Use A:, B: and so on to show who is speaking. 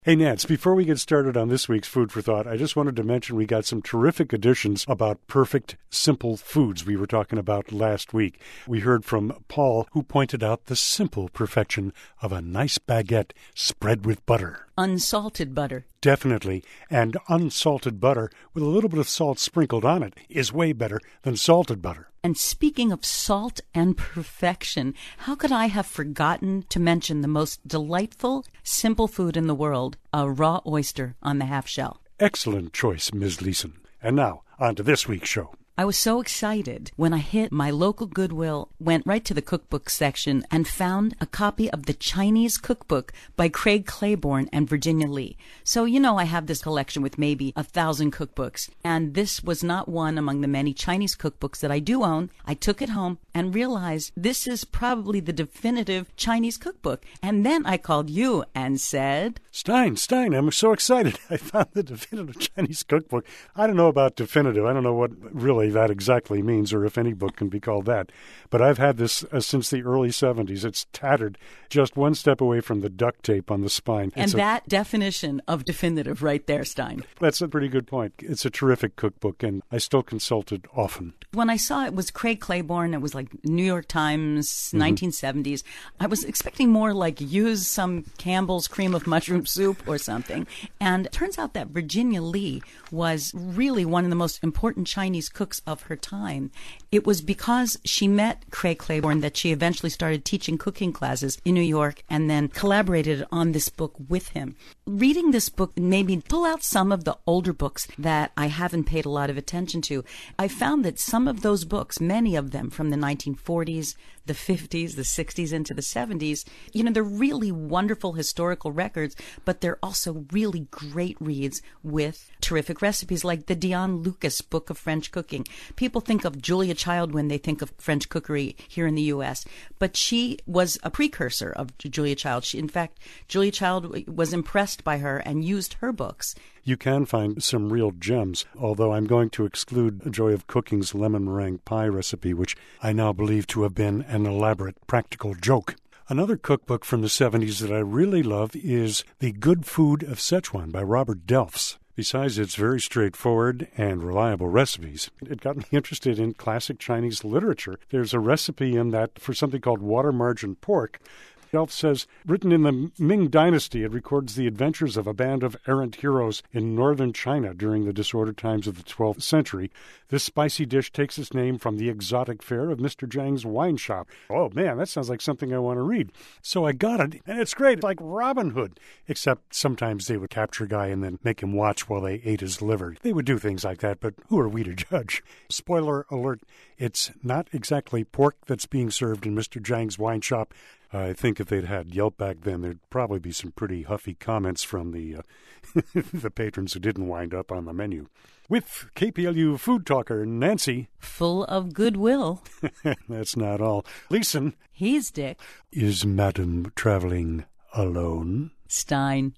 A: Hey, Nance, before we get started on this week's Food for Thought, I just wanted to mention we got some terrific editions about perfect, simple foods we were talking about last week. We heard from Paul, who pointed out the simple perfection of a nice baguette spread with butter.
B: Unsalted butter.
A: Definitely. And unsalted butter with a little bit of salt sprinkled on it is way better than salted butter.
B: And speaking of salt and perfection, how could I have forgotten to mention the most delightful, simple food in the world, a raw oyster on the half shell?
A: Excellent choice, Ms. Leeson. And now, on to this week's show.
B: I was so excited when I hit my local Goodwill, went right to the cookbook section, and found a copy of the Chinese Cookbook by Craig Claiborne and Virginia Lee. So, I have this collection with maybe 1,000 cookbooks, and this was not one among the many Chinese cookbooks that I do own. I took it home and realized this is probably the definitive Chinese cookbook. And then I called you and said,
A: Stein, I'm so excited. I found the definitive Chinese cookbook. I don't know about definitive. I don't know what really that exactly means, or if any book can be called that. But I've had this since the early 70s. It's tattered, just one step away from the duct tape on the spine.
B: And that definition of definitive right there, Stein.
A: That's a pretty good point. It's a terrific cookbook, and I still consult it often.
B: When I saw it was Craig Claiborne, it was like New York Times, 1970s. I was expecting more like use some Campbell's cream of mushroom soup or something. And it turns out that Virginia Lee was really one of the most important Chinese cooks of her time. It was because she met Craig Claiborne that she eventually started teaching cooking classes in New York and then collaborated on this book with him. Reading this book made me pull out some of the older books that I haven't paid a lot of attention to. I found that some of those books, many of them from the 1940s, the 50s, the 60s, into the 70s, they're really wonderful historical records, but they're also really great reads with terrific recipes like the Dion Lucas Book of French Cooking. People think of Julia Child when they think of French cookery here in the U.S., but she was a precursor of Julia Child. In fact, Julia Child was impressed by her and used her books.
A: You can find some real gems, although I'm going to exclude Joy of Cooking's lemon meringue pie recipe, which I now believe to have been an elaborate practical joke. Another cookbook from the 70s that I really love is The Good Food of Szechuan by Robert Delfs. Besides its very straightforward and reliable recipes, it got me interested in classic Chinese literature. There's a recipe in that for something called water margin pork. Delft says, written in the Ming Dynasty, it records the adventures of a band of errant heroes in northern China during the disordered times of the 12th century. This spicy dish takes its name from the exotic fare of Mr. Zhang's wine shop. Oh, man, that sounds like something I want to read. So I got it, and it's great. It's like Robin Hood, except sometimes they would capture a guy and then make him watch while they ate his liver. They would do things like that, but who are we to judge? Spoiler alert, it's not exactly pork that's being served in Mr. Zhang's wine shop. I think if they'd had Yelp back then, there'd probably be some pretty huffy comments from the the patrons who didn't wind up on the menu. With KPLU food talker Nancy.
B: Full of goodwill.
A: That's not all. Leeson.
B: He's Dick.
A: Is Madam traveling alone?
B: Stein.